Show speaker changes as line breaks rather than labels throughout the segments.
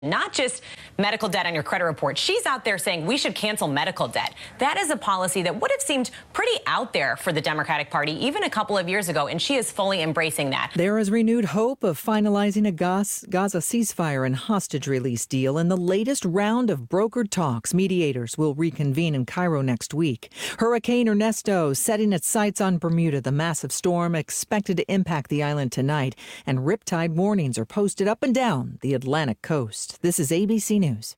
Not just medical debt on your credit report. She's out there saying we should cancel medical debt. That is a policy that would have seemed pretty out there for the Democratic Party even a couple of years ago, and she is fully embracing that.
There is renewed hope of finalizing a Gaza ceasefire and hostage release deal in the latest round of brokered talks. Mediators will reconvene in Cairo next week. Hurricane Ernesto setting its sights on Bermuda. The massive storm expected to impact the island tonight, and riptide warnings are posted up and down the Atlantic coast. This is ABC News.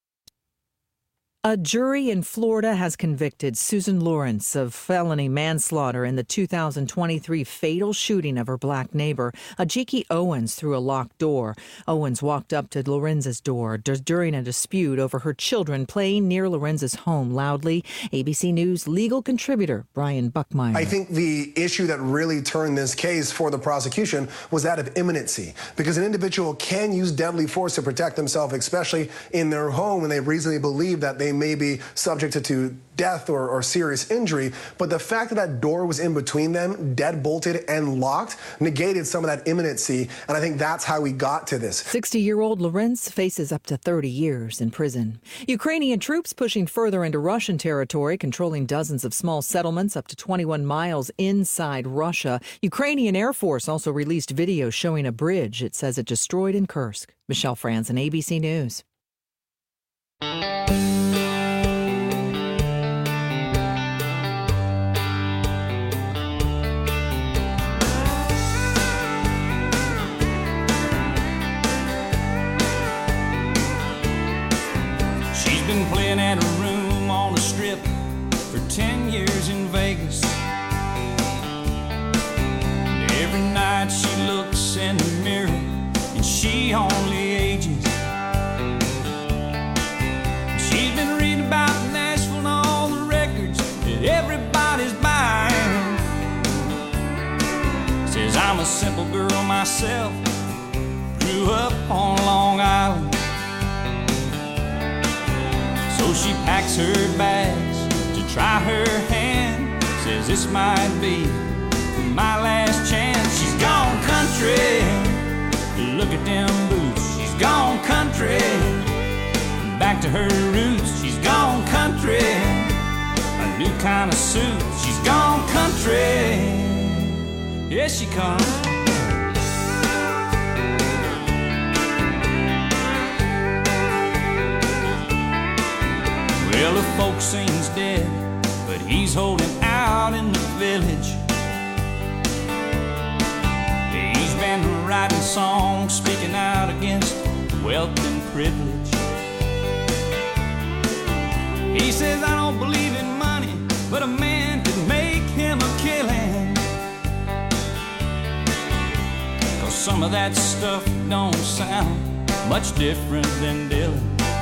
A jury in Florida has convicted Susan Lawrence of felony manslaughter in the 2023 fatal shooting of her black neighbor, Ajiki Owens, through a locked door. Owens walked up to Lorenz's door during a dispute over her children playing near Lorenz's home loudly. ABC News legal contributor Brian Buckmeyer.
I think the issue that really turned this case for the prosecution was that of imminency, because an individual can use deadly force to protect themselves, especially in their home, and they reasonably believe that they may be subject to death or serious injury. But the fact that that door was in between them, deadbolted and locked, negated some of that imminency. And I think that's how we got to this.
60-year-old Lorenz faces up to 30 years in prison. Ukrainian troops pushing further into Russian territory, controlling dozens of small settlements up to 21 miles inside Russia. Ukrainian Air Force also released video showing a bridge it says it destroyed in Kursk. Michelle Franzen, ABC News.
Been playing at a room on the strip for 10 years in Vegas. Every night she looks in the mirror and she only ages. She's been reading about Nashville and all the records that everybody's buying. Says I'm a simple girl myself, grew up on Long Island. So she packs her bags to try her hand. Says this might be my last chance. She's gone country, look at them boots. She's gone country, back to her roots. She's gone country, a new kind of suit. She's gone country, here she comes. Well, the folk seems dead, but he's holding out in the village. He's been writing songs, speaking out against wealth and privilege. He says, I don't believe in money, but a man could make him a killing. 'Cause some of that stuff don't sound much different than Dylan.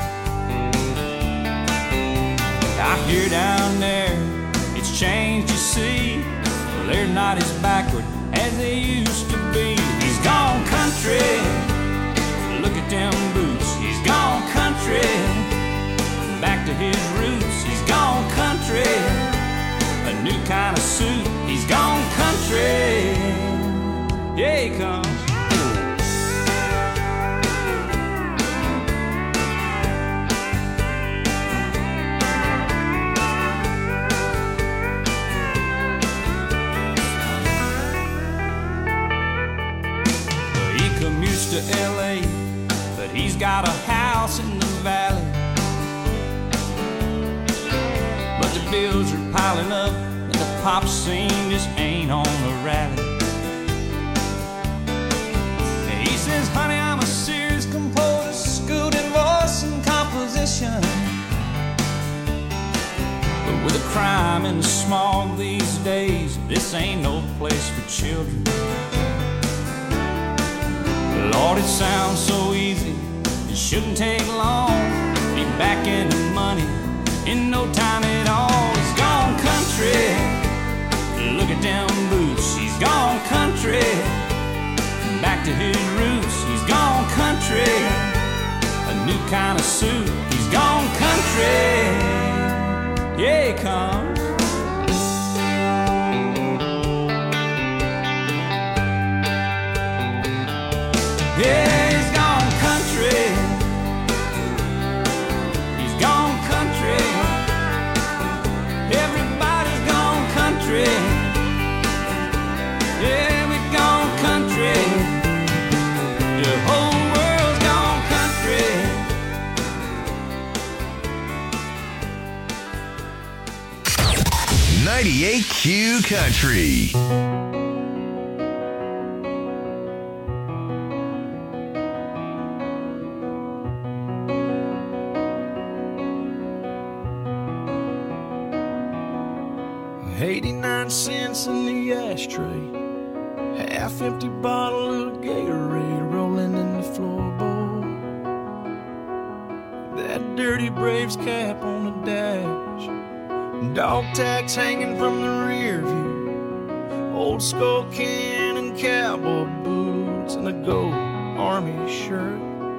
I hear down there, it's changed, you see. Well, they're not as backward as they used to be. He's gone country, look at them boots. He's gone country, back to his roots. He's gone country, a new kind of suit. He's gone country, yeah he comes. To LA, but he's got a house in the valley. But the bills are piling up and the pop scene just ain't on the rally. He says, honey, I'm a serious composer, schooled in voice and composition. But with the crime and the smog these days, this ain't no place for children. Lord, it sounds so easy, it shouldn't take long. Be back in the money in no time at all. He's gone country, look at them boots. He's gone country, back to his roots. He's gone country, a new kind of suit. He's gone country, yeah he comes. Yeah, he's gone country,
98Q Country.
$0.89 in the ashtray, half-empty bottle of Gatorade rolling in the floorboard. That dirty Braves cap on the dash, dog tags hanging from the rear view, old skull can and cowboy boots, and a gold army shirt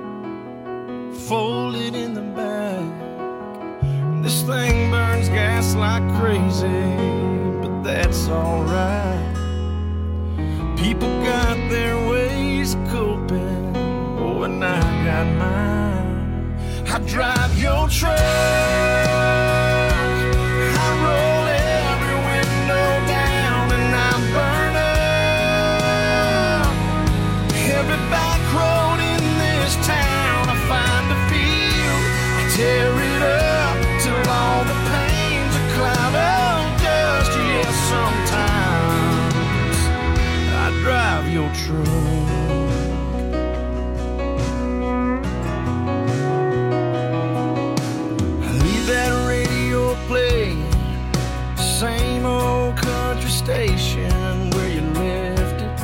folded in the back. This thing burns gas like crazy, but that's alright. People got their ways of coping, oh, and I got mine. I drive your truck, I roll every window down, and I burn up every back road in this town. I find a field, I tear it up till all the pain's a cloud of dust. Yes, sometimes I drive your truck. I leave that radio playing, same old country station where you left it.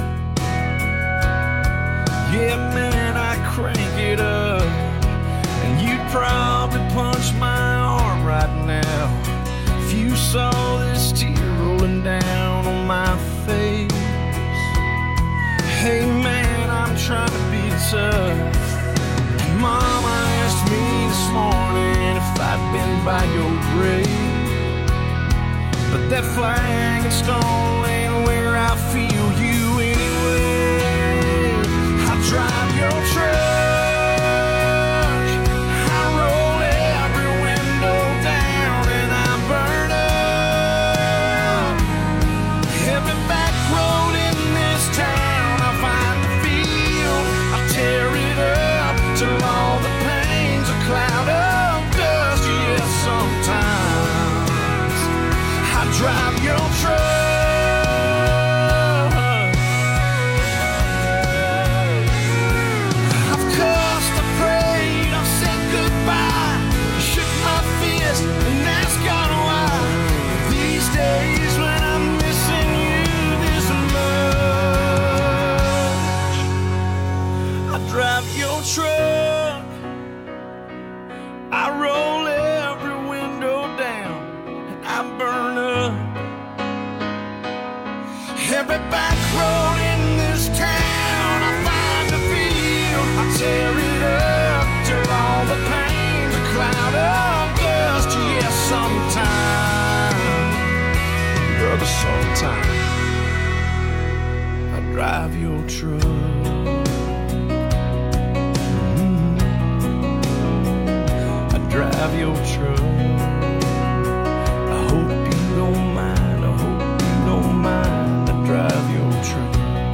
Yeah, man, I crank it up, and you'd probably punch my arm right now if you saw this tear rolling down on my face. Hey man, I'm trying to be tough. Mama asked me this morning if I'd been by your grave, but that flag and stone ain't where I feel you anyway. I drive your truck, drive your truck. I've cussed, I prayed, I've said goodbye, shook my fist and asked God why. These days when I'm missing you this much, I drive your truck, I roll every window down, and I burn up every back road in this town. I find a field, I tear it up till all the pain's a cloud of dust. Yes, sometime, brother, sometime I drive your truck. I drive your truck. I hope you don't mind, I hope you don't mind. I drive your truck.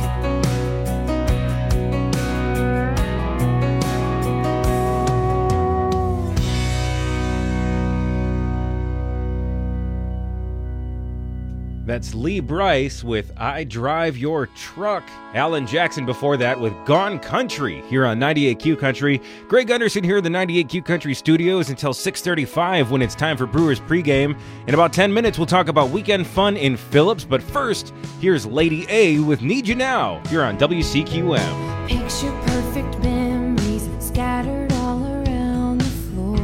That's Lee Brice with I Drive Your Truck. Alan Jackson before that with Gone Country here on 98Q Country. Greg Gunderson here in the 98Q Country studios until 6:35 when it's time for Brewers pregame. In about 10 minutes, we'll talk about weekend fun in Phillips. But first, here's Lady A with Need You Now here on WCQM.
Picture perfect memories scattered all around the floor.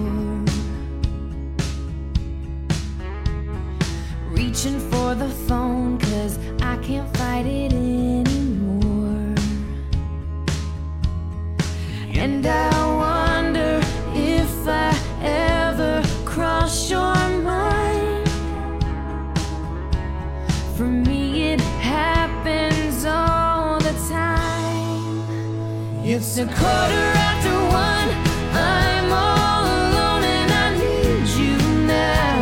Reaching for the phone 'cause I can't fight it anymore. And I wonder if I ever cross your mind. For me it happens all the time. It's 1:15, I'm all alone and I need you now.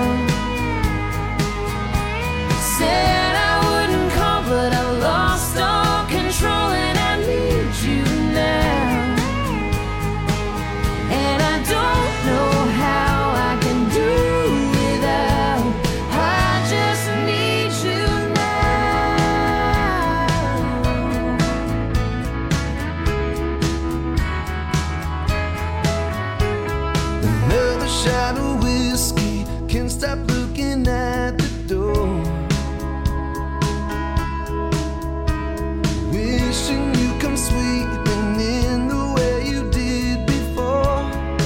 Said I wouldn't call, but I lost all control and I need you now. And I don't know how I can do without. I just need
Another shot of whiskey, can't stop looking at the door. Wishing you come sweeping in the way you did before.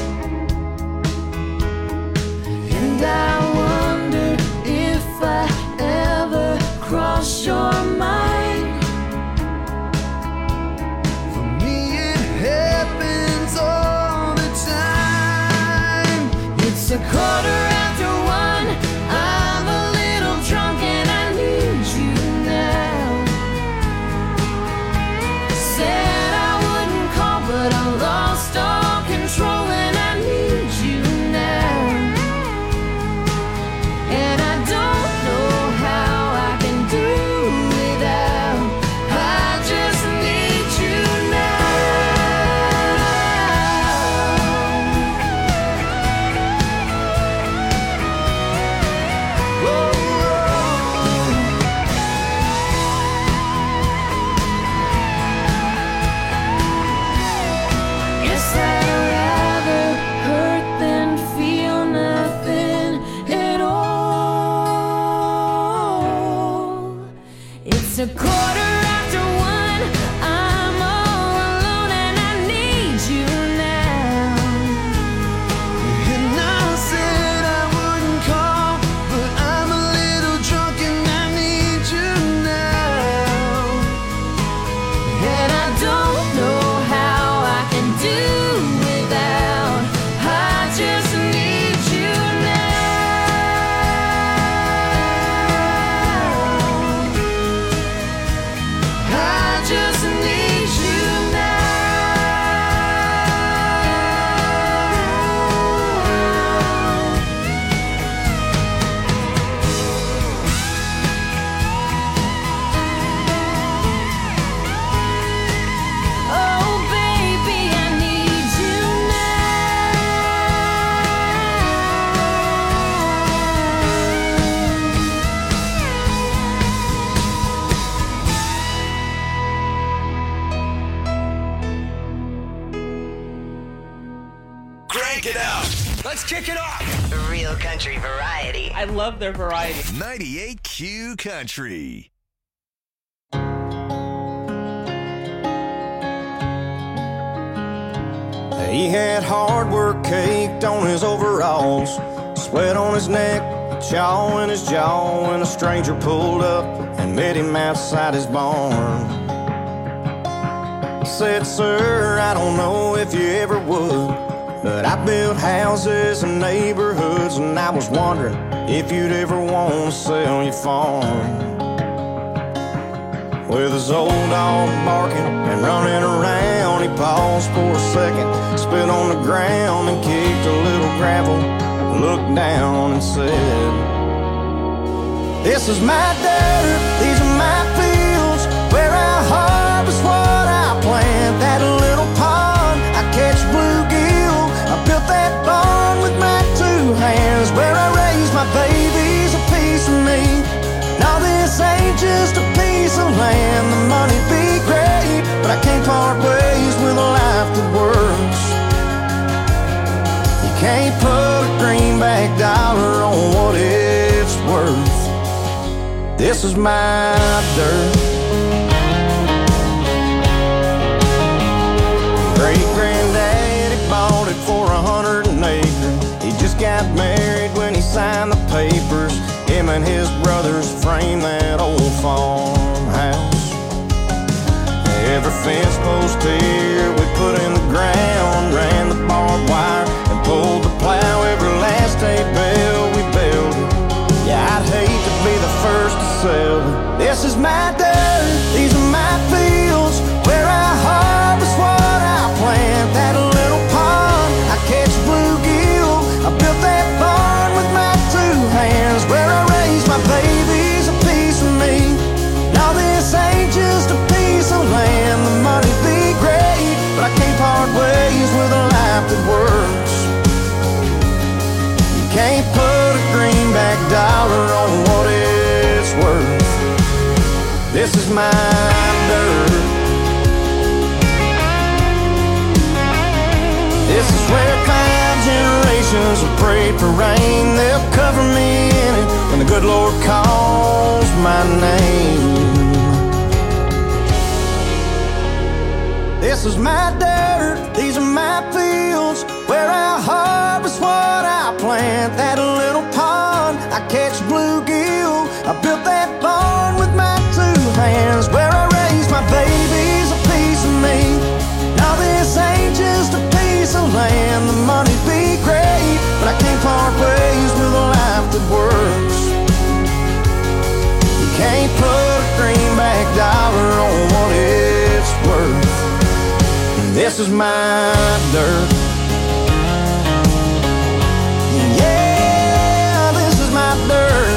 And I wonder if I ever cross your mind.
For me it happens all the time.
It's a quarter after one. I'm a little drunk and I need you now. Said I wouldn't call, but I lost all control and I need you now. And I don't know how I can do without. I just need you now. Guess I'd rather hurt than feel nothing at all. It's a quarter after one. I'm all alone and I need you now.
And I said I wouldn't call, but I'm a little drunk and I need you now.
And I don't know how I can do without. I just need you now. I just need you now. Oh, baby, I need you
Crank it up. Let's kick it off.
Real country variety.
I love their variety.
98Q Country.
He had hard work caked on his overalls, sweat on his neck, chaw in his jaw, when a stranger pulled up and met him outside his barn. Said, "Sir, I don't know if you ever would, but I built houses and neighborhoods, and I was wondering if you'd ever want to sell your farm." With his old dog barking and running around, he paused for a second, spit on the ground and kicked a little gravel, looked down and said, "This is my dirt, these are my fields, where I harvest what I plant. That little pond, I catch bluegill, I built that barn with my two hands, where I raise my babies, a piece of me. Now this ain't just a piece of land, the money be great, but I can't part ways with a life that works. You can't put a greenback dollar on what it's worth. This is my dirt." Great-granddaddy bought it for 100 an acre. He just got married when he signed the papers. Him and his brothers framed that old farmhouse. Every fence post here we put in the ground, ran the barbed wire and pulled the plow. Every last hay bale we built it. Yeah, I'd hate to be the first to sell it. This is my dirt, these are my fields, where I harvest what I plant. That little pond, I catch bluegill, I built that barn with my two hands, where I raise my babies, a piece of me. Now this ain't just a piece of land, the money be great, but I can't part ways with a life that works. You can't put a greenback dollar on what it's worth. This is my dirt. This is where 5 generations prayed for rain, they'll cover me in it when the good Lord calls my name. This is my dirt, these are my fields, where I harvest what I plant. That little pond, I catch bluegill. I built that barn with my 2 hands, where I raise my babies, a piece of me. Now this ain't just a piece of land. The money be great, but I can't part ways with a life that works. You can't put a greenback dollar on what it's worth. This is my dirt. Yeah, this is my dirt.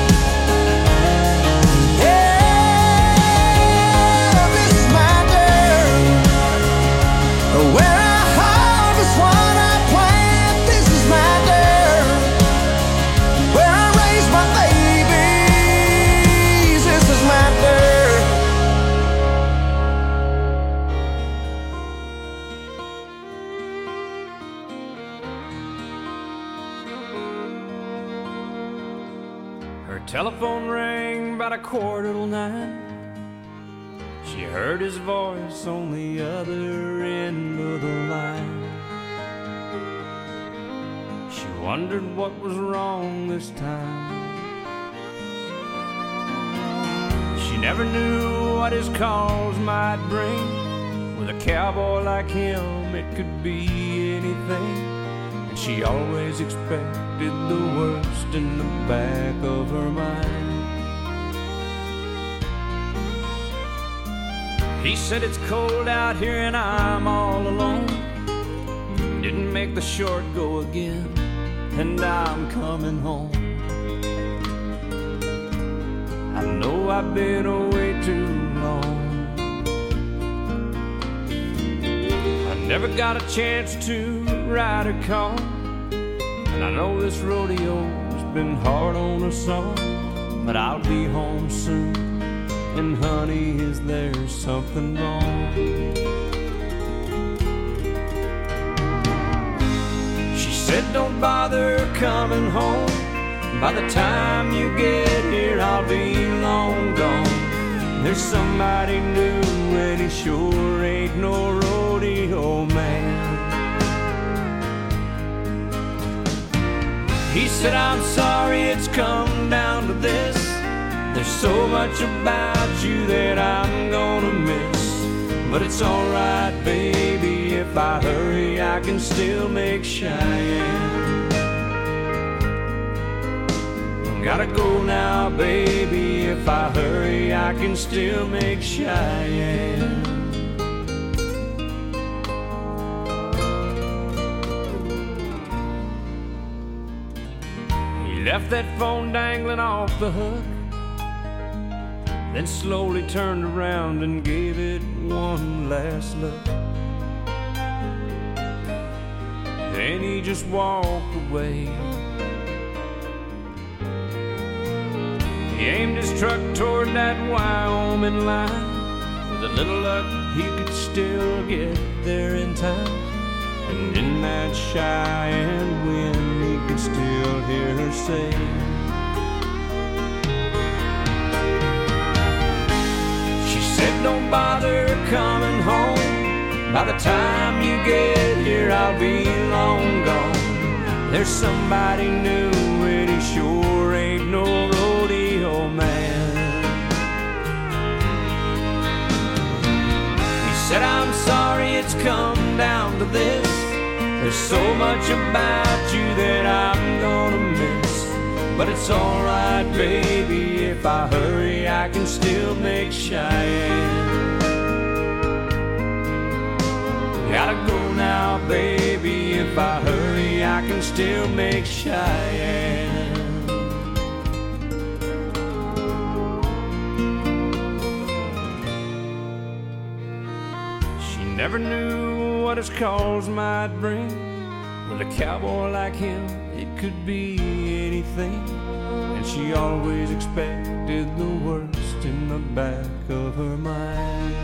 Yeah, this is my dirt. Where I harvest what I plant. This is my dirt. Where I raise my babies. This is my dirt.
Her telephone rang about 9:15. She heard his voice on the other end of the line. She wondered what was wrong this time. She never knew what his calls might bring. With a cowboy like him, it could be anything. And she always expected the worst in the back of her mind. He said it's cold out here and I'm all alone. Didn't make the short go again, and I'm coming home. I know I've been away too long. I never got a chance to ride a car, and I know this rodeo's been hard on us all. But I'll be home soon. And honey, is there something wrong? She said don't bother coming home. By the time you get here, I'll be long gone. There's somebody new and he sure ain't no rodeo man. He said I'm sorry it's come down to this. There's so much about you that I'm gonna miss. But it's alright, baby, if I hurry, I can still make Cheyenne. Gotta go now, baby, if I hurry, I can still make Cheyenne. He left that phone dangling off the hook, then slowly turned around and gave it one last look. Then he just walked away. He aimed his truck toward that Wyoming line. With a little luck, he could still get there in time. And in that Cheyenne wind, he could still hear her say, don't bother coming home. By the time you get here, I'll be long gone. There's somebody new and he sure ain't no rodeo man. He said I'm sorry it's come down to this. There's so much about you that I'm gonna miss. But it's alright, baby, if I hurry, I can still make Cheyenne. Gotta go now, baby, if I hurry, I can still make Cheyenne. She never knew what his calls might bring. With a cowboy like him, it could be anything. And she always expected the worst in the back of her mind.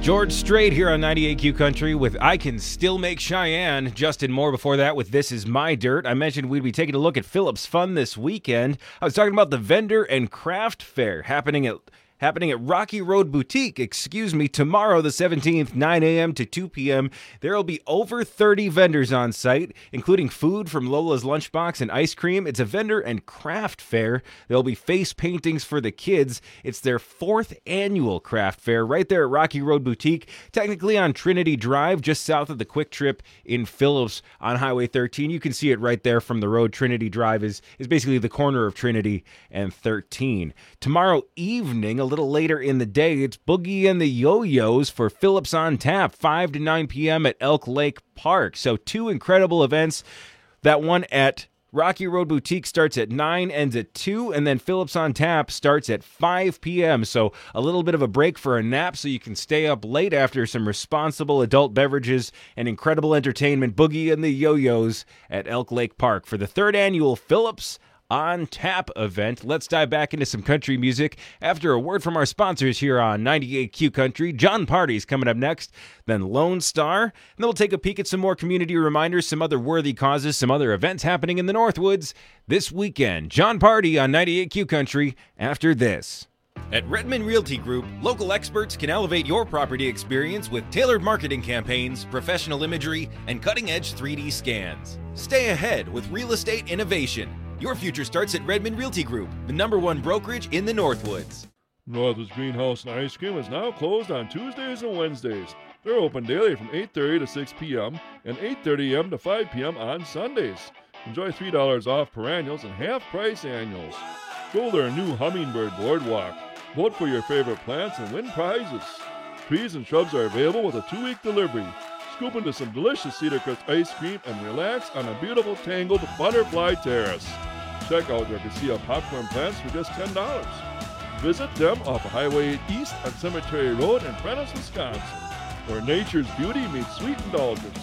George Strait here on 98Q Country with I Can Still Make Cheyenne. Justin Moore before that with This Is My Dirt. I mentioned we'd be taking a look at Phillips Fun this weekend. I was talking about the Vendor and Craft Fair happening at Rocky Road Boutique, tomorrow the 17th, 9 a.m. to 2 p.m. There will be over 30 vendors on site, including food from Lola's Lunchbox and ice cream. It's a vendor and craft fair. There'll be face paintings for the kids. It's their 4th annual craft fair right there at Rocky Road Boutique, technically on Trinity Drive, just south of the Quick Trip in Phillips on Highway 13. You can see it right there from the road. Trinity Drive is basically the corner of Trinity and 13. Tomorrow evening, a little later in the day, it's Boogie and the Yo-Yos for Phillips on Tap, 5 to 9 p.m. at Elk Lake Park. So 2 incredible events. That one at Rocky Road Boutique starts at 9, ends at 2, and then Phillips on Tap starts at 5 p.m. So a little bit of a break for a nap so you can stay up late after some responsible adult beverages and incredible entertainment. Boogie and the Yo-Yos at Elk Lake Park for the 3rd annual Phillips on Tap event. Let's dive back into some country music after a word from our sponsors here on 98Q Country. John Party's coming up next, then Lone Star, and then we'll take a peek at some more community reminders, some other worthy causes, some other events happening in the Northwoods this weekend. John Party on 98Q Country after this. At Redmond Realty Group, local experts can elevate your property experience with tailored marketing campaigns, professional imagery, and cutting-edge 3D scans. Stay ahead with real estate innovation. Your future starts at Redmond Realty Group, the #1 brokerage in the Northwoods.
Northwoods Greenhouse and Ice Cream is now closed on Tuesdays and Wednesdays. They're open daily from 8:30 to 6 p.m. and 8:30 a.m. to 5 p.m. on Sundays. Enjoy $3 off perennials and half-price annuals. Go to their new Hummingbird Boardwalk. Vote for your favorite plants and win prizes. Trees and shrubs are available with a 2-week delivery. Scoop into some delicious Cedar Crest ice cream and relax on a beautiful tangled butterfly terrace. Check out their Cassia popcorn plants for just $10. Visit them off of Highway 8 East on Cemetery Road in Prentice, Wisconsin, where nature's beauty meets sweet indulgence.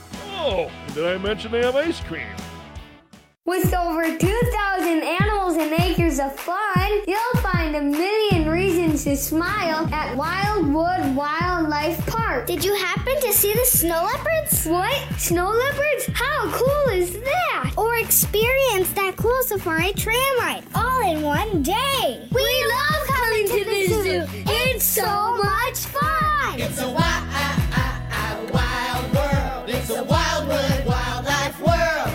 Oh, and did I mention they have ice cream?
With over 2,000 animals and acres of fun, you'll find a million reasons to smile at Wildwood Wildlife Park.
Did you happen to see the snow leopards?
What? Snow leopards? How cool is that?
Or experience that cool safari tram ride all in one day.
We love coming to the zoo. It's so much fun.
It's a wild world. It's a Wildwood Wildlife world.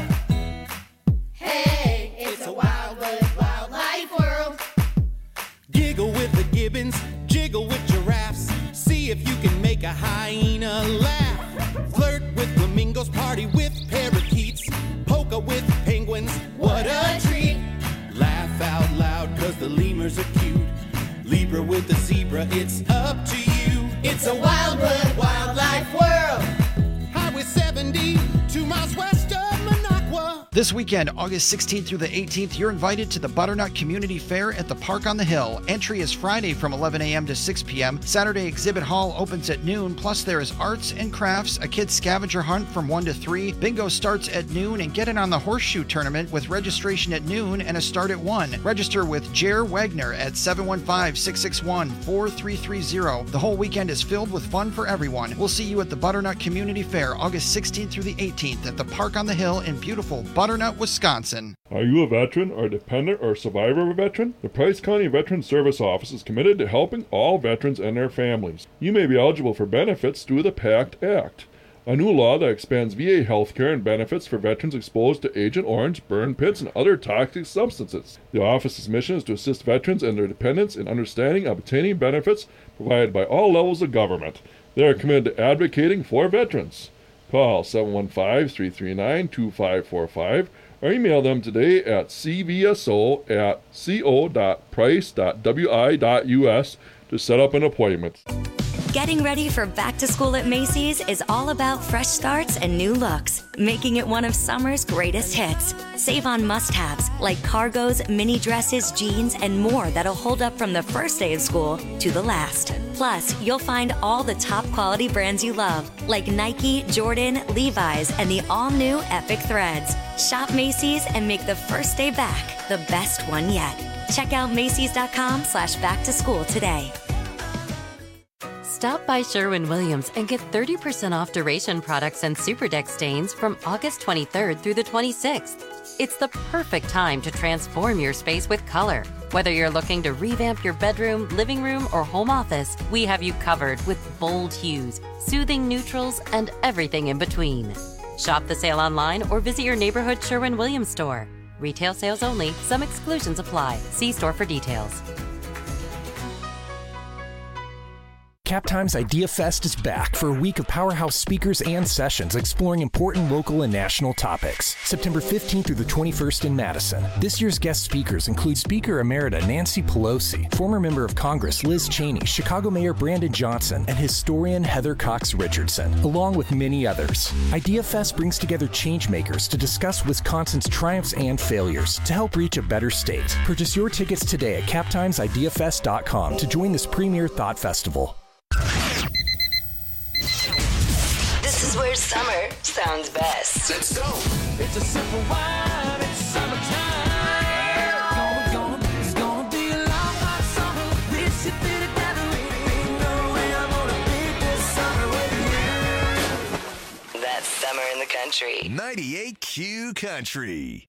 Hey, it's a Wildwood Wildlife world.
Giggle with the gibbons, jiggle with giraffes. See if you can make a hyena laugh. Flirt with flamingos, party with parakeets. Polka with penguins, what a treat. Laugh out loud, cause the lemurs are cute. Libra with the zebra, it's up to you.
It's a Wildwood Wildlife world.
Highway 70, 2 miles west of Minocqua.
This weekend, August 16th through the 18th, you're invited to the Butternut Community Fair at the Park on the Hill. Entry is Friday from 11 a.m. to 6 p.m. Saturday exhibit hall opens at noon, plus there is arts and crafts, a kids scavenger hunt from 1 to 3. Bingo starts at noon, and get in on the horseshoe tournament with registration at noon and a start at 1. Register with Jer Wagner at 715-661-4330. The whole weekend is filled with fun for everyone. We'll see you at the Butternut Community Fair, August 16th through the 18th at the Park on the Hill in beautiful Butternut, Wisconsin.
Are you a veteran or dependent or survivor of a veteran? The Price County Veteran Service Office is committed to helping all veterans and their families. You may be eligible for benefits through the PACT Act, a new law that expands VA health care and benefits for veterans exposed to Agent Orange, burn pits, and other toxic substances. The office's mission is to assist veterans and their dependents in understanding and obtaining benefits provided by all levels of government. They are committed to advocating for veterans. Call 715-339-2545 or email them today at cvso@co.price.wi.us to set up an appointment.
Getting ready for back to school at Macy's is all about fresh starts and new looks, making it one of summer's greatest hits. Save on must-haves like cargos, mini dresses, jeans, and more that'll hold up from the first day of school to the last. Plus, you'll find all the top quality brands you love, like Nike, Jordan, Levi's, and the all-new Epic Threads. Shop Macy's and make the first day back the best one yet. Check out Macys.com/back to school today.
Stop by Sherwin-Williams and get 30% off Duration products and Super Deck stains from August 23rd through the 26th. It's the perfect time to transform your space with color. Whether you're looking to revamp your bedroom, living room, or home office, we have you covered with bold hues, soothing neutrals, and everything in between. Shop the sale online or visit your neighborhood Sherwin-Williams store. Retail sales only. Some exclusions apply. See store for details.
CapTime's Idea Fest is back for a week of powerhouse speakers and sessions exploring important local and national topics. September 15th through the 21st in Madison. This year's guest speakers include Speaker Emerita Nancy Pelosi, former member of Congress Liz Cheney, Chicago Mayor Brandon Johnson, and historian Heather Cox Richardson, along with many others. Idea Fest brings together changemakers to discuss Wisconsin's triumphs and failures to help reach a better state. Purchase your tickets today at captimesideafest.com to join this premier thought festival.
This is where summer sounds best.
Let's go.
It's a simple wine, it's summertime. It's gonna be a long hot summer. This should be together. Ain't no way I'm gonna beat this summer with you.
That's summer in the country.
98Q Country.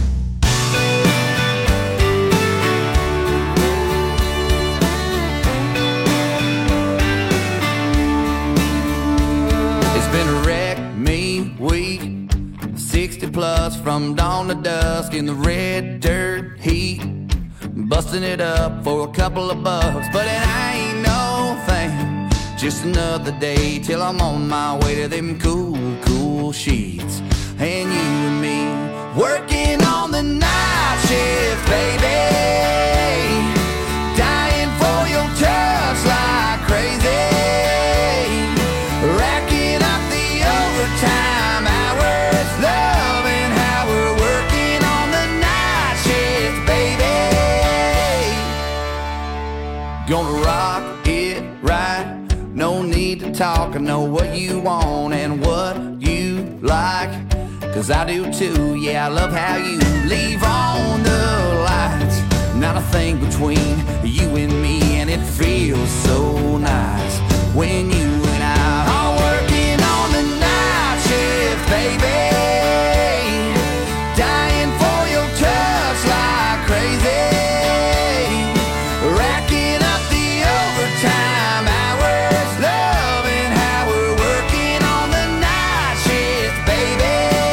It's been a wreck me week, 60 plus from dawn to dusk in the red dirt heat, busting it up for a couple of bucks, but it ain't no thing, just another day till I'm on my way to them cool sheets, and you and me working on the night shift, baby, dying for your touch like crazy. Time hours, loving how we're working on the night shift, baby. Gonna rock it right, no need to talk. I know what you want and what you like, 'cause I do too. Yeah, I love how you leave on the lights, not a thing between you and me, and it feels so nice when you and I are working on the night shift, baby, dying for your touch like crazy, racking up the overtime hours, loving how we're working on the night shift, baby.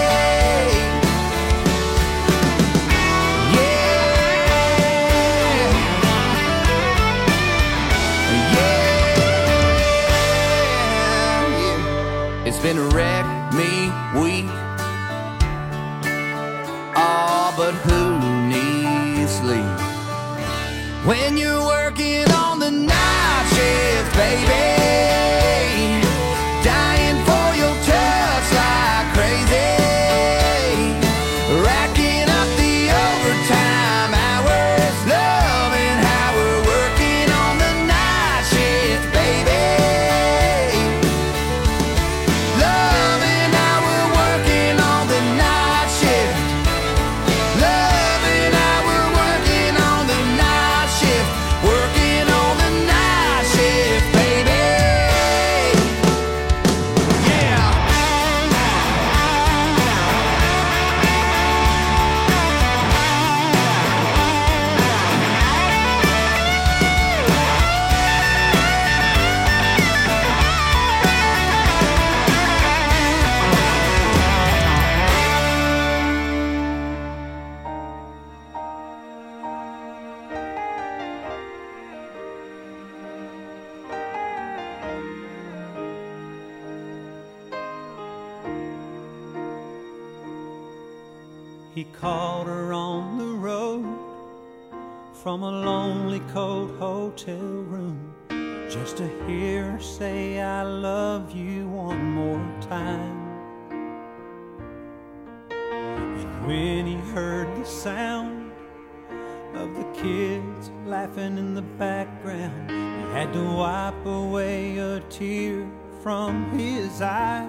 Yeah. It's been a wreck me weak. Oh, but who needs sleep when you're working on the night shift, baby, dying for your touch like crazy, racking up the overtime hours, loving how we're working on the night shift, baby.
He called her on the road from a lonely cold hotel room just to hear her say I love you one more time. And when he heard the sound of the kids laughing in the background, he had to wipe away a tear from his eye.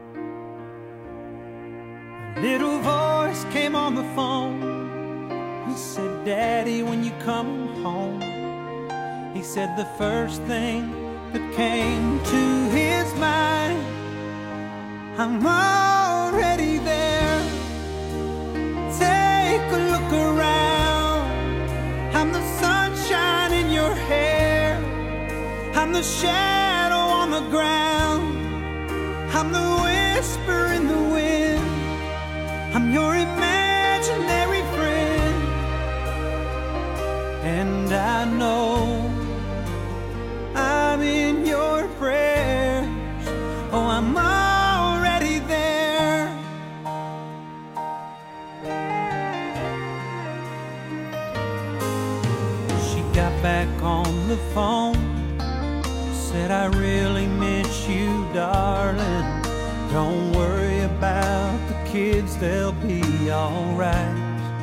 A little voice came on the phone. He said, Daddy, when you come home, he said the first thing that came to his mind. I'm already there. Take a look around. I'm the sunshine in your hair. I'm the shadow on the ground. I'm the whisper in the wind. I'm your imaginary friend. And I know I'm in your prayers. Oh, I'm already there. She got back on the phone, said I really miss you, darling. Don't worry about the kids, they'll be alright.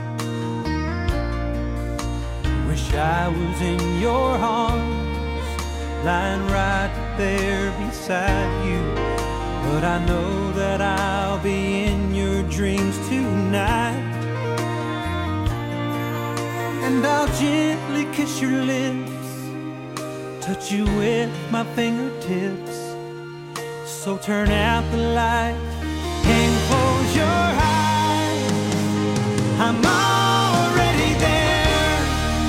Wish I was in your arms, lying right there beside you. But I know that I'll be in your dreams tonight. And I'll gently kiss your lips, touch you with my fingertips. So turn out the light and close your eyes. I'm already there.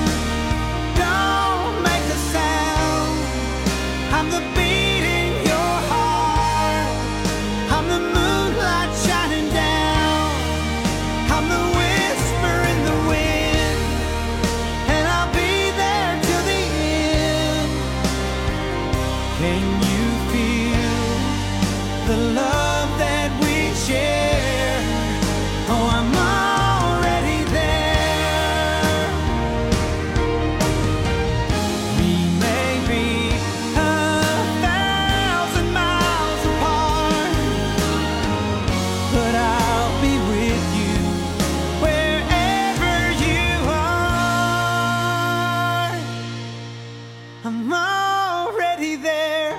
Don't make a sound. I'm the beat in your heart. I'm the moonlight shining down. I'm the whisper in the wind. And I'll be there till the end. Can you feel the love that we share? Oh, I'm already there. We may be 1,000 miles apart, but I'll be with you wherever you are. I'm already there.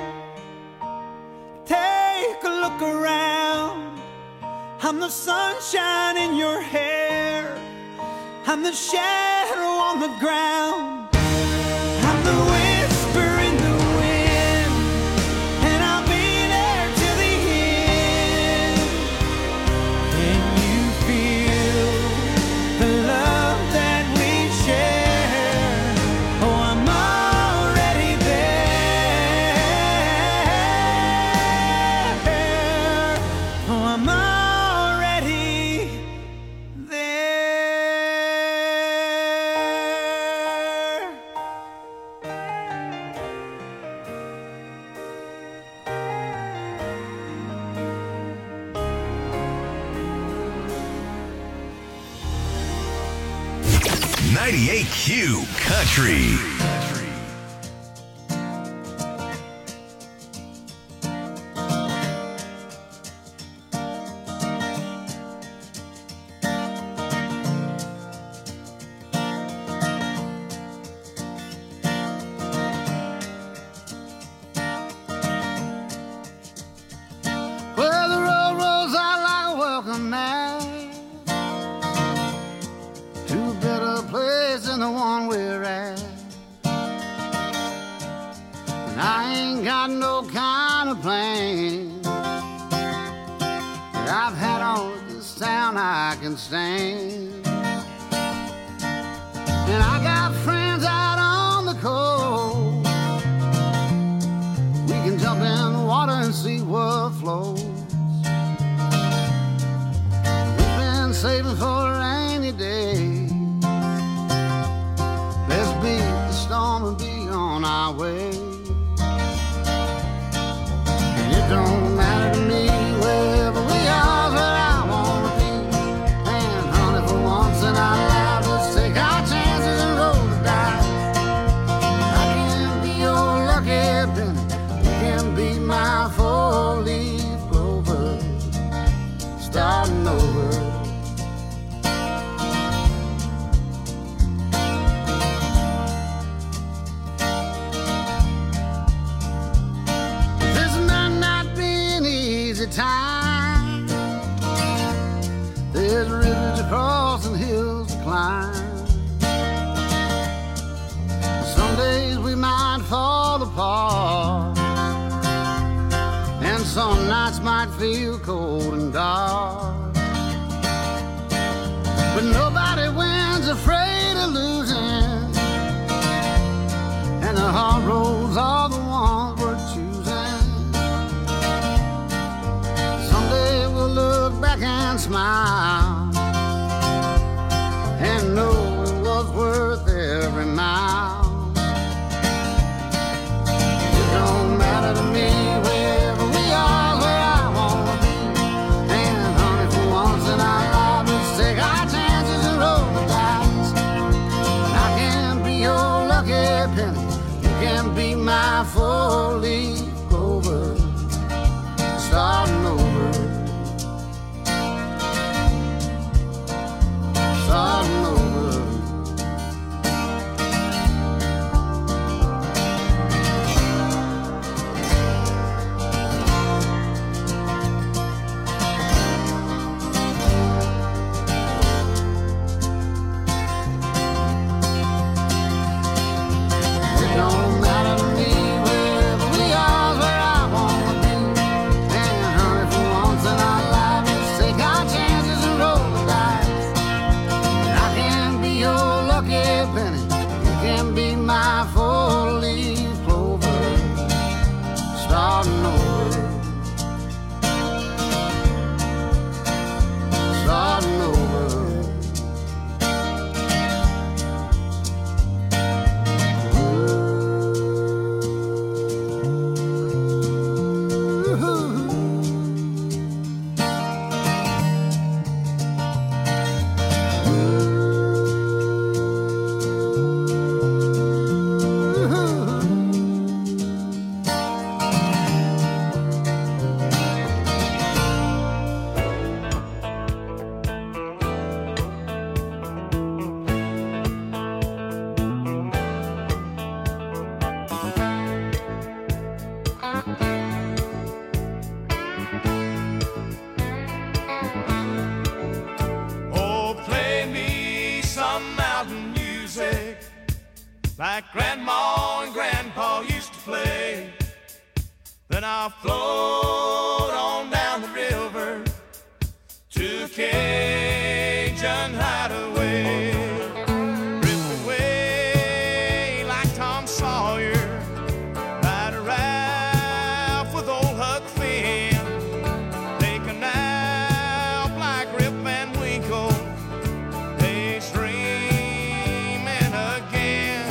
Take a look around. I'm the sunshine in your hair. I'm the shadow on the ground. I'm the whisper in the wind. And I'll be there till the end. Can you feel the love that we share? Oh, I'm already there. Oh, I'm already there.
98Q Country.
Well, the road rolls out like a welcome mat to a better place than the one we're at. And I ain't got no kind of plan that I've had all of this town I can stand. And I got friends out on the coast. We can jump in the water and see what flows. We've been saving for a rainy day. Let's beat the storm and be on our way. And it don't matter to me wherever we are, where I wanna be. And honey, for once in our lives, let's take our chances and roll the dice. I can be your lucky penny, you can be my four-leaf clover, starting over. This might not be an easy time. There's rivers to cross and hills to climb. Some days we might fall apart, some nights might feel cold and dark, but nobody wins afraid of losing, and the hard roads are the ones we're choosing. Someday we'll look back and smile and know it was worth every mile. It don't matter to me wherever we are, where I wanna be. And honey, for once in our lives, let's take our chances and roll the dice. And I can be your lucky penny, you can be my four-leaf clover, starting over, starting over. My four-leaf clover, starting over, starting over.
Like Grandma and Grandpa used to play. Then I'll float on down the river to Cajun Hideaway. Drift away like Tom Sawyer, ride a raft with old Huck Finn, take a nap like Rip Van Winkle, daydreaming again.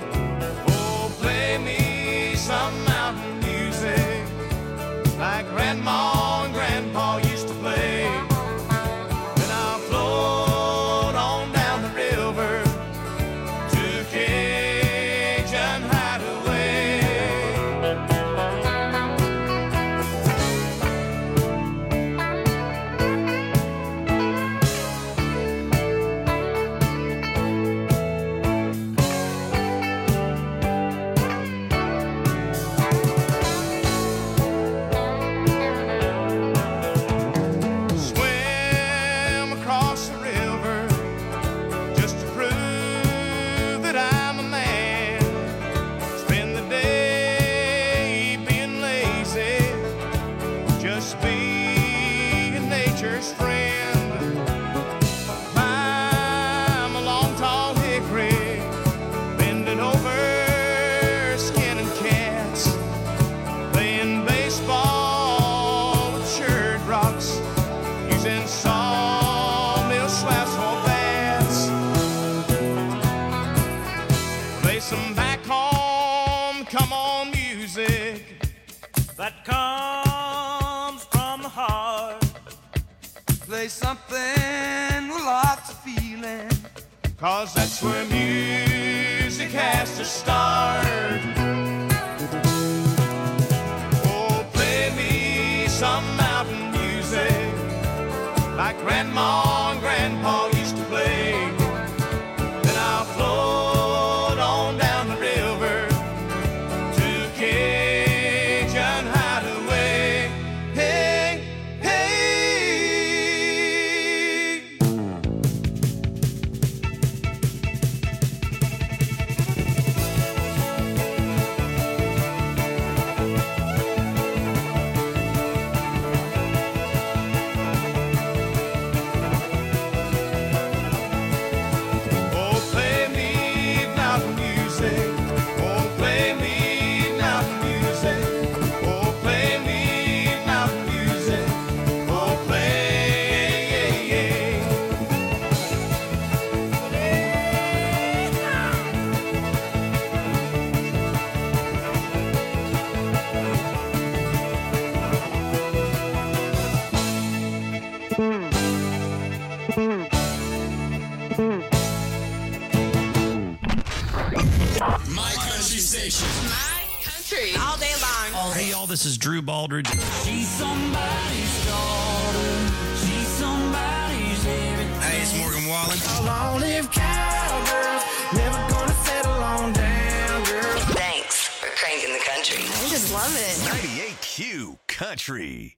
Some mountain music like Grandma and Grandpa used to play. Then I'll float on down the river to Cajun Hideaway. That comes from the heart. Play something with lots of feeling, 'cause that's where music has to start. Oh, play me some mountain music like Grandma and Grandpa used to play. Then I'll float on down the river to Cajun Hideaway. Hey, hey.
This is Drew Baldridge.
She's somebody's daughter. She's somebody's everything.
Hey, it's Morgan Wallen.
Long-lived cowgirls, never gonna settle on down, girl.
Thanks for cranking the country.
I just love it.
98Q Country.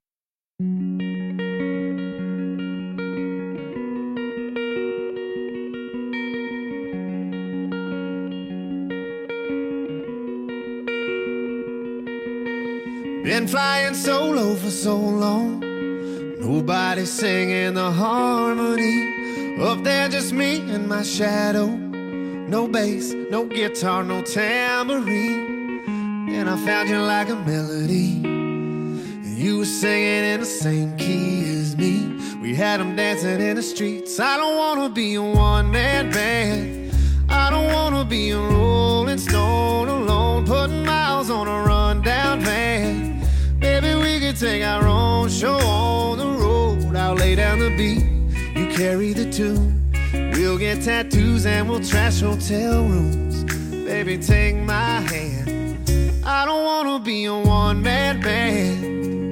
Been flying solo for so long. Nobody singing the harmony. Up there just me and my shadow. No bass, no guitar, no tambourine. And I found you like a melody. And you were singing in the same key as me. We had them dancing in the streets. I don't wanna be a one-man band. I don't wanna be a rolling stone alone, putting miles on a rundown van. Maybe we could take our own show on the road. I'll lay down the beat, you carry the tune. We'll get tattoos and we'll trash hotel rooms. Baby, take my hand. I don't wanna be a one-man band.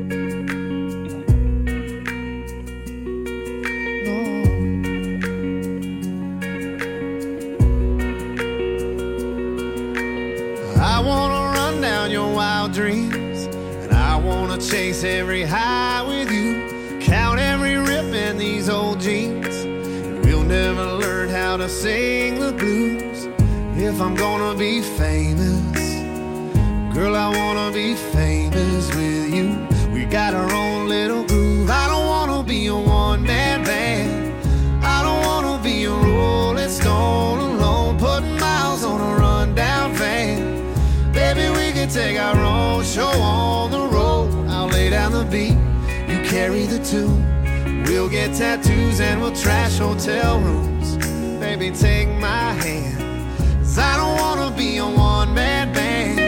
I wanna run down your wild dreams, and I wanna chase every high with you. Count every rip in these old jeans, and we'll never learn how to sing the blues. If I'm gonna be famous, girl, I wanna be famous with you. We got our own little groove. I don't wanna be a one-man band. I don't wanna be a rolling stone alone, putting miles on a rundown van. Baby, we can take our own show on the road. I'll lay down the beat, you carry the tune. We'll get tattoos and we'll trash hotel rooms. Baby, take my hand, 'cause I don't wanna be a one-man band.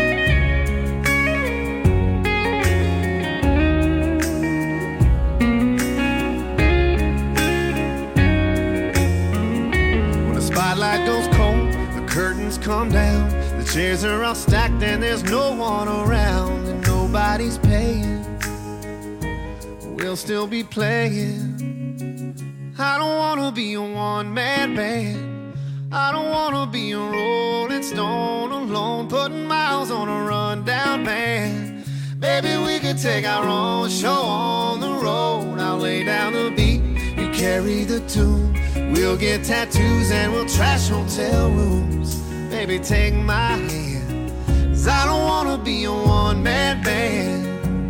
When the spotlight goes cold, the curtains come down. The chairs are all stacked and there's no one around, and nobody's paying. We'll still be playing. I don't wanna be a one-man band. I don't wanna be a rolling stone alone, putting miles on a rundown van. Baby, we could take our own show on the road. I'll lay down the beat, you carry the tune. We'll get tattoos and we'll trash hotel rooms. Baby, take my hand, 'cause I don't wanna be a one-man band.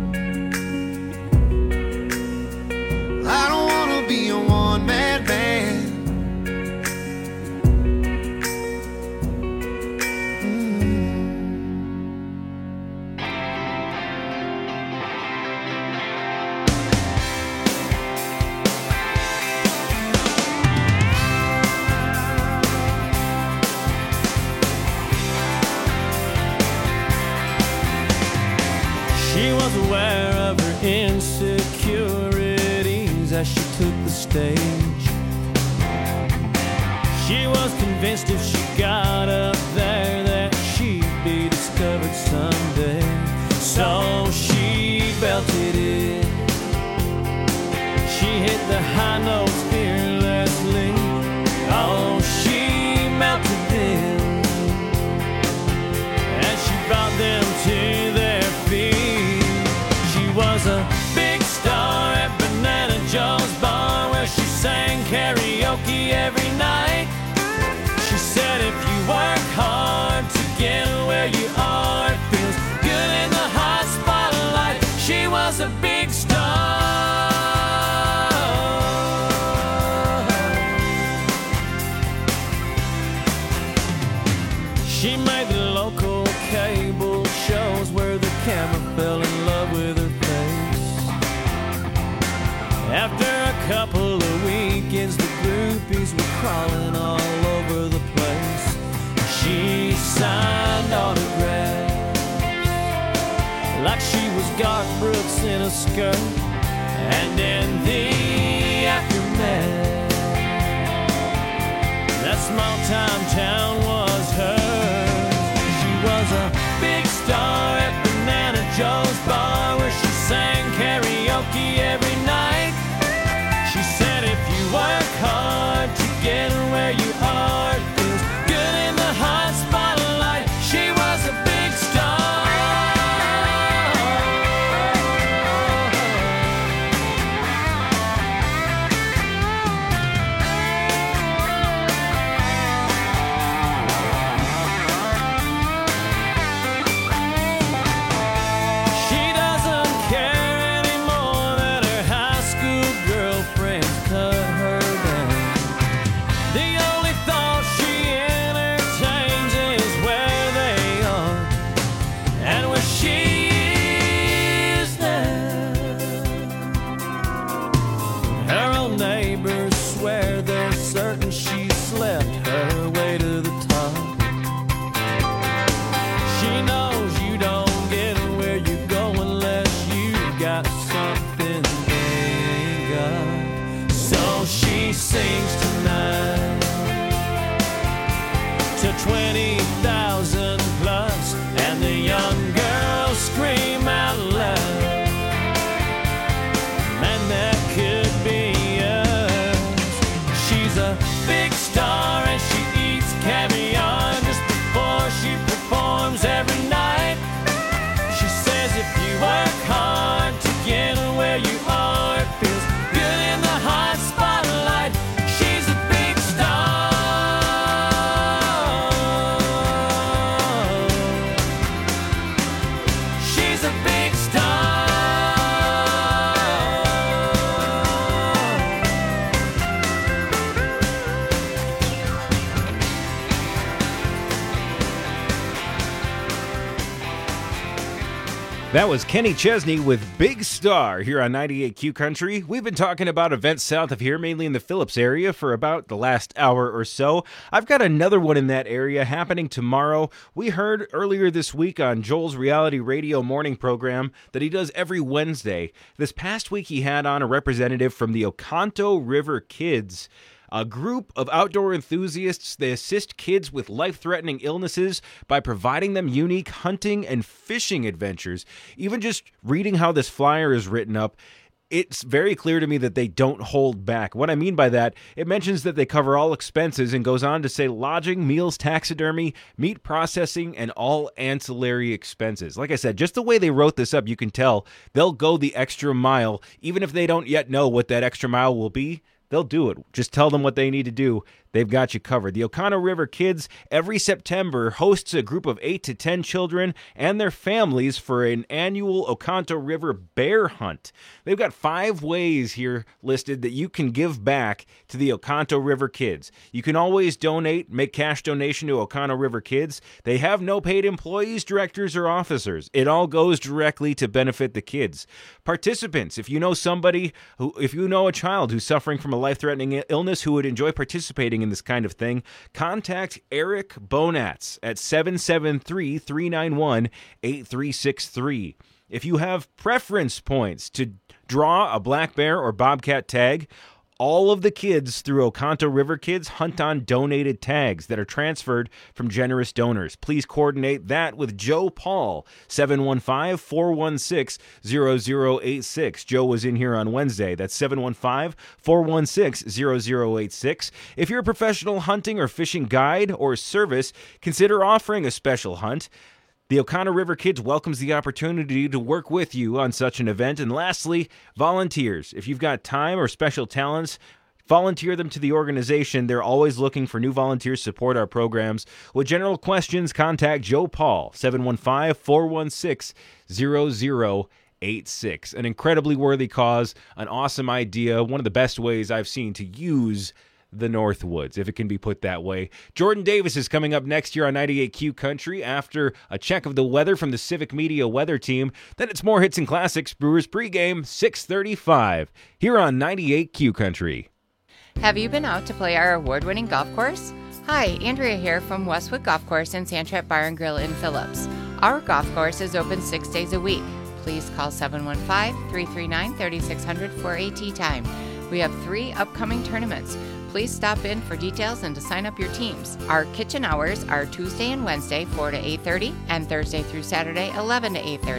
I don't wanna be a one-man band.
She was aware of her insecurities as she took the stage. She was convinced if she got up there that she'd be discovered someday. So she belted it. She hit the high notes fearlessly. Oh, she melted them as she brought them to their feet. She was a big star at Banana Joe's bar, where she sang karaoke every night. She said if you work hard to get where you are, it feels good in the hot spotlight. She was a big star. She made the local cable shows where the camera fell in love with her face. After a couple of weekends, the groupies were crawling all over the place. She signed autographs like she was Garth Brooks in a skirt. And in the aftermath, that small time town was hers. She was a big star at Banana Joe's bar, whiskey every night. She said if you work hard to get where you are, it feels good in the hot spotlight. She was a big star. She doesn't care anymore that her high school girlfriends cut her down. The only thought she entertains is where they are and where she is now. Her old neighbors swear they're certain she slept her way to the top. She knows you don't get where you go unless you got something they got. So she sings tonight to 20,000 plus, and the young girls scream out loud, man, that could be us. She's a big star and she eats caviar just before she performs every night. She says if you work hard to get where you are, it feels good in the hot spotlight. She's a big star. She's a big star.
That was Kenny Chesney with Big Star here on 98Q Country. We've been talking about events south of here, mainly in the Phillips area, for about the last hour or so. I've got another one in that area happening tomorrow. We heard earlier this week on Joel's reality radio morning program that he does every Wednesday. This past week he had on a representative from the Oconto River Kids, a group of outdoor enthusiasts. They assist kids with life-threatening illnesses by providing them unique hunting and fishing adventures. Even just reading how this flyer is written up, it's very clear to me that they don't hold back. What I mean by that, it mentions that they cover all expenses and goes on to say lodging, meals, taxidermy, meat processing, and all ancillary expenses. Like I said, just the way they wrote this up, you can tell they'll go the extra mile, even if they don't yet know what that extra mile will be. They'll do it. Just tell them what they need to do. They've got you covered. The Oconto River Kids every September hosts a group of 8 to 10 children and their families for an annual Oconto River bear hunt. They've got 5 ways here listed that you can give back to the Oconto River Kids. You can always donate, make cash donation to Oconto River Kids. They have no paid employees, directors, or officers. It all goes directly to benefit the kids. Participants, if you know a child who's suffering from a life-threatening illness who would enjoy participating in this kind of thing, contact Eric Bonatz at 773-391-8363. If you have preference points to draw a black bear or bobcat tag, all of the kids through Oconto River Kids hunt on donated tags that are transferred from generous donors. Please coordinate that with Joe Paul, 715-416-0086. Joe was in here on Wednesday. That's 715-416-0086. If you're a professional hunting or fishing guide or service, consider offering a special hunt. The Oconto River Kids welcomes the opportunity to work with you on such an event. And lastly, volunteers. If you've got time or special talents, volunteer them to the organization. They're always looking for new volunteers to support our programs. With general questions, contact Joe Paul, 715-416-0086. An incredibly worthy cause, an awesome idea, one of the best ways I've seen to use the Northwoods, if it can be put that way. Jordan Davis is coming up next year on 98Q Country after a check of the weather from the Civic Media weather team. Then it's more hits and classics. Brewers pregame, 6:35 here on 98Q Country.
Have you been out to play our award-winning golf course? Hi, Andrea here from Westwood Golf Course and Sandtrap Bar and Grill in Phillips. Our golf course is open 6 days a week. Please call 715-339-3600 for a tee time. We have 3 upcoming tournaments. Please stop in for details and to sign up your teams. Our kitchen hours are Tuesday and Wednesday, 4 to 8:30, and Thursday through Saturday, 11 to 8:30.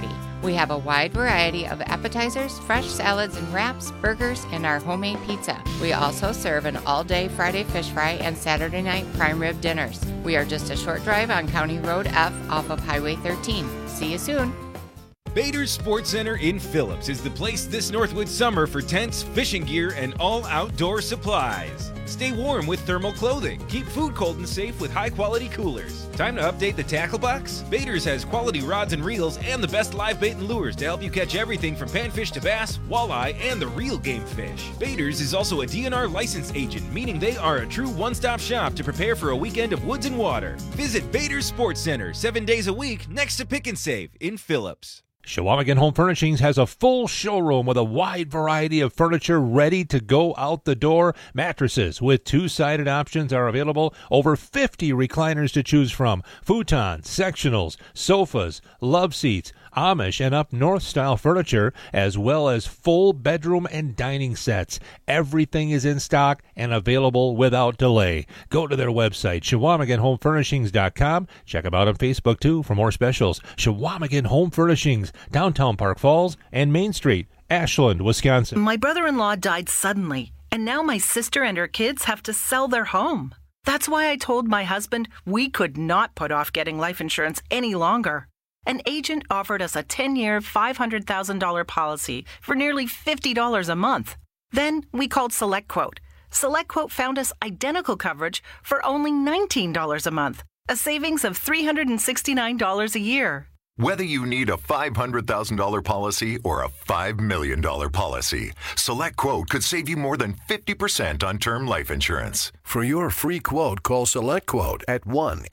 We have a wide variety of appetizers, fresh salads and wraps, burgers, and our homemade pizza. We also serve an all-day Friday fish fry and Saturday night prime rib dinners. We are just a short drive on County Road F off of Highway 13. See you soon.
Bader's Sports Center in Phillips is the place this Northwood summer for tents, fishing gear, and all outdoor supplies. Stay warm with thermal clothing. Keep food cold and safe with high-quality coolers. Time to update the tackle box? Bader's has quality rods and reels and the best live bait and lures to help you catch everything from panfish to bass, walleye, and the real game fish. Bader's is also a DNR licensed agent, meaning they are a true one-stop shop to prepare for a weekend of woods and water. Visit Bader's Sports Center 7 days a week next to Pick and Save in Phillips.
Chequamegon Home Furnishings has a full showroom with a wide variety of furniture ready to go out the door. Mattresses with two-sided options are available. Over 50 recliners to choose from. Futons, sectionals, sofas, love seats, Amish and up north style furniture, as well as full bedroom and dining sets. Everything is in stock and available without delay. Go to their website, ChequamegonHomeFurnishings.com. Check them out on Facebook too for more specials. Chequamegon Home Furnishings, downtown Park Falls and Main Street, Ashland, Wisconsin.
My brother-in-law died suddenly, and now my sister and her kids have to sell their home. That's why I told my husband we could not put off getting life insurance any longer. An agent offered us a 10-year, $500,000 policy for nearly $50 a month. Then we called SelectQuote. SelectQuote found us identical coverage for only $19 a month, a savings of $369 a year.
Whether you need a $500,000 policy or a $5 million policy, SelectQuote could save you more than 50% on term life insurance.
For your free quote, call SelectQuote at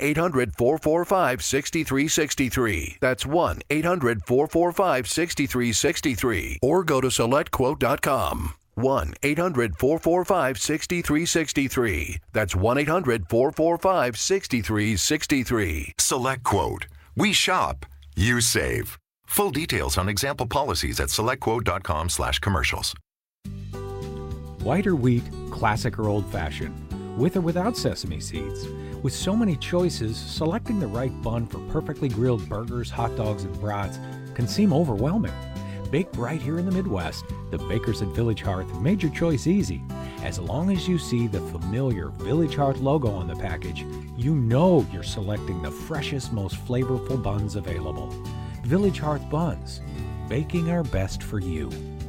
1-800-445-6363. That's 1-800-445-6363. Or go to SelectQuote.com. 1-800-445-6363. That's 1-800-445-6363.
SelectQuote. We shop. You save. Full details on example policies at selectquote.com/commercials.
White or wheat, classic or old-fashioned, with or without sesame seeds. With so many choices, selecting the right bun for perfectly grilled burgers, hot dogs, and brats can seem overwhelming. Baked right here in the Midwest, the bakers at Village Hearth made your choice easy. As long as you see the familiar Village Hearth logo on the package, you know you're selecting the freshest, most flavorful buns available. Village Hearth Buns, baking our best for you.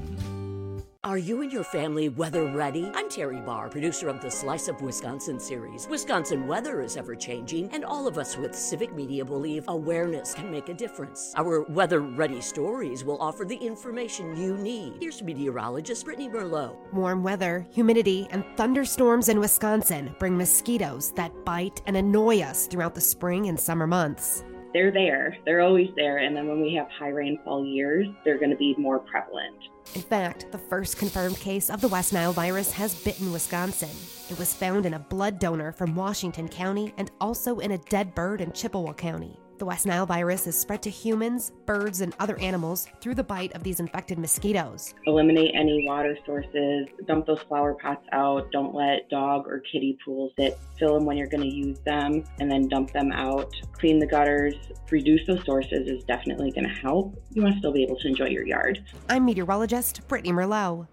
Are you and your family weather ready? I'm Terry Barr, producer of the Slice of Wisconsin series. Wisconsin weather is ever-changing, and all of us with civic media believe awareness can make a difference. Our weather-ready stories will offer the information you need. Here's meteorologist Brittany Merlot.
Warm weather, humidity, and thunderstorms in Wisconsin bring mosquitoes that bite and annoy us throughout the spring and summer months.
They're there. They're always there. And then when we have high rainfall years, they're going to be more prevalent.
In fact, the first confirmed case of the West Nile virus has bitten Wisconsin. It was found in a blood donor from Washington County and also in a dead bird in Chippewa County. The West Nile virus is spread to humans, birds, and other animals through the bite of these infected mosquitoes.
Eliminate any water sources, dump those flower pots out, don't let dog or kiddie pools sit, fill them when you're going to use them, and then dump them out. Clean the gutters, reduce those sources is definitely going to help. You want to still be able to enjoy your yard.
I'm meteorologist Brittany Merlot.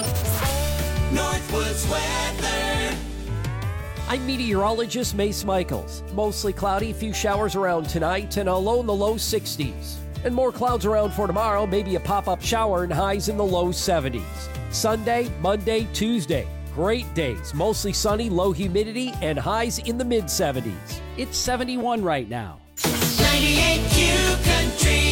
Northwoods weather.
I'm meteorologist Mace Michaels. Mostly cloudy, few showers around tonight, and a low in the low 60s. And more clouds around for tomorrow, maybe a pop-up shower and highs in the low 70s. Sunday, Monday, Tuesday. Great days, mostly sunny, low humidity, and highs in the mid-70s. It's 71 right now.
98Q Country.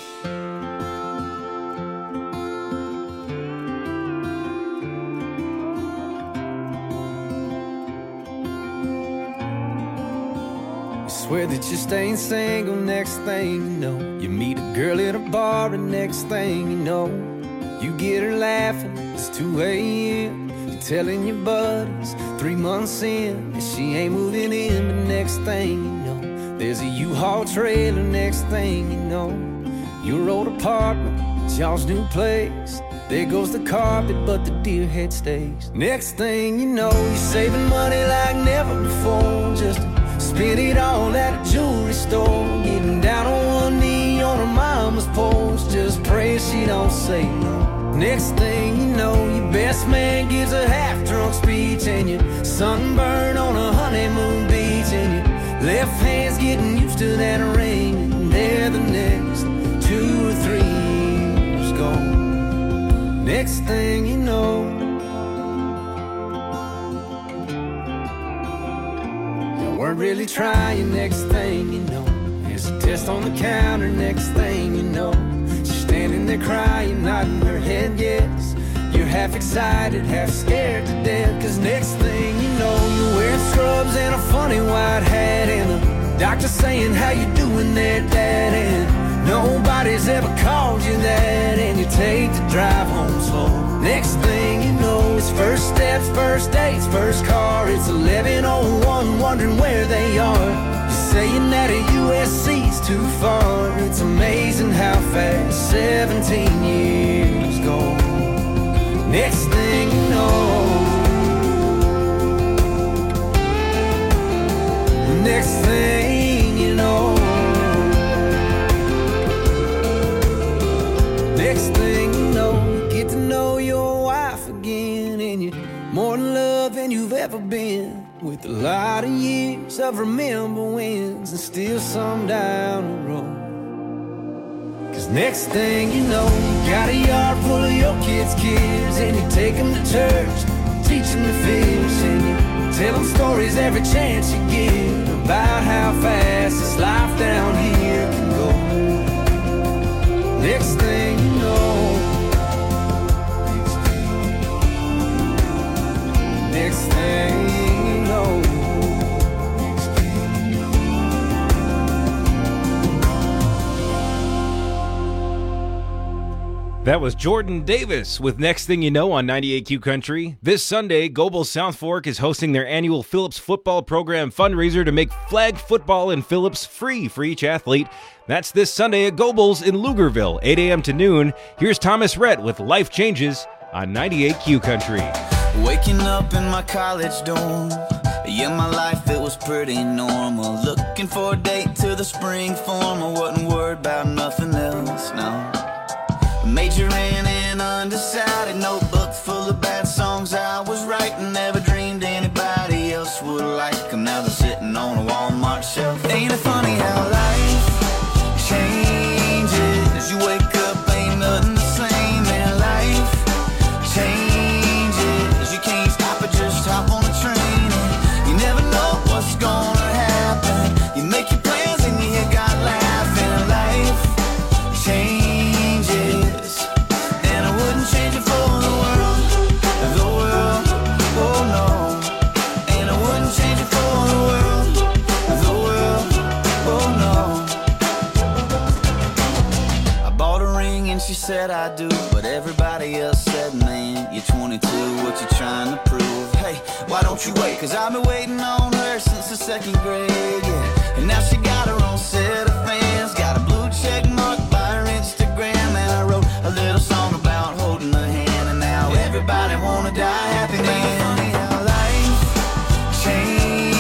Swear that you're staying single, next thing you know, you meet a girl at a bar, and next thing you know, you get her laughing, it's 2 a.m. You're telling your buddies 3 months in, and she ain't moving in, but next thing you know, there's a U-Haul trailer, next thing you know, your old apartment, it's y'all's new place. There goes the carpet, but the deer head stays. Next thing you know, you're saving money like never before, just spend it all at a jewelry store, getting down on one knee on a mama's porch, just pray she don't say no. Next thing you know, your best man gives a half-drunk speech, and you're sunburned on a honeymoon beach, and your left hand's getting used to that ring, and there the next 2 or 3 years gone. Next thing you know, you weren't really trying. Next thing you know, there's a test on the counter. Next thing you know, she's standing there crying, nodding her head yes. You're half excited, half scared to death, 'cause next thing you know, you're wearing scrubs and a funny white hat, and the doctor saying, how you doing there, Dad? And nobody's ever called you that, and you take the drive home slow. Next thing you know, it's first steps, first dates, first car. It's 11:01, wondering where they are. You're saying that a USC's too far. It's amazing how fast 17 years go. Next thing you know, next thing you know, next thing you know, you get to know your wife again, and you're more in love than you've ever been, with a lot of years of remember wins and still some down the road. 'Cause next thing you know, you got a yard full of your kids' and you take them to church, teach them to fish, and you tell them stories every chance you get about how fast this life down here can go. Next thing you know, next thing you know.
That was Jordan Davis with Next Thing You Know on 98Q Country. This Sunday, Goble South Fork is hosting their annual Phillips Football Program fundraiser to make flag football in Phillips free for each athlete. That's this Sunday at Gobles in Lugerville, 8 a.m. to noon. Here's Thomas Rhett with Life Changes on 98Q Country.
Waking up in my college dorm, yeah, my life, it was pretty normal. Looking for a date to the spring form, I wasn't worried about nothing else, no. Majoring in undecided, notebook full of bad songs I was writing. Never dreamed anybody else would like them. Now they're sitting on a Walmart shelf. Ain't it funny how life changes? You wake up, ain't nothing the same, and life changes. You can't stop it, just hop on the train, and you never know what's gonna happen. You make your plans and you hear God laughing. Life changes. Change it for the world, oh no. And I wouldn't change it for the world, oh no. I bought a ring and she said I do, but everybody else said, man, you're 22, what you trying to prove? Hey, why don't you wait? 'Cause I've been waiting on her since the 2nd grade, yeah. And now she got her own set of fans, got a blue check mark by her Instagram, and I wrote a little song about holding her hand, and now everybody wanna die happy, man.